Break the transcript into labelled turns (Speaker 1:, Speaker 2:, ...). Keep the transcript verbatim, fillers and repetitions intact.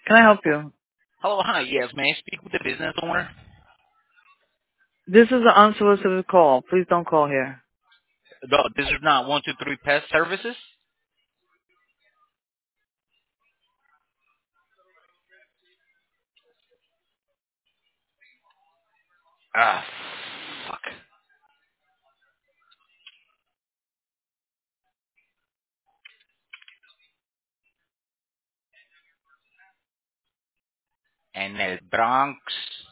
Speaker 1: Can I help you?
Speaker 2: Hello, hi. Yes, may I speak with the business owner?
Speaker 1: This is an unsolicited call. Please don't call here.
Speaker 2: No, this is not one two three Pest Services. Ah, fuck. En el Bronx.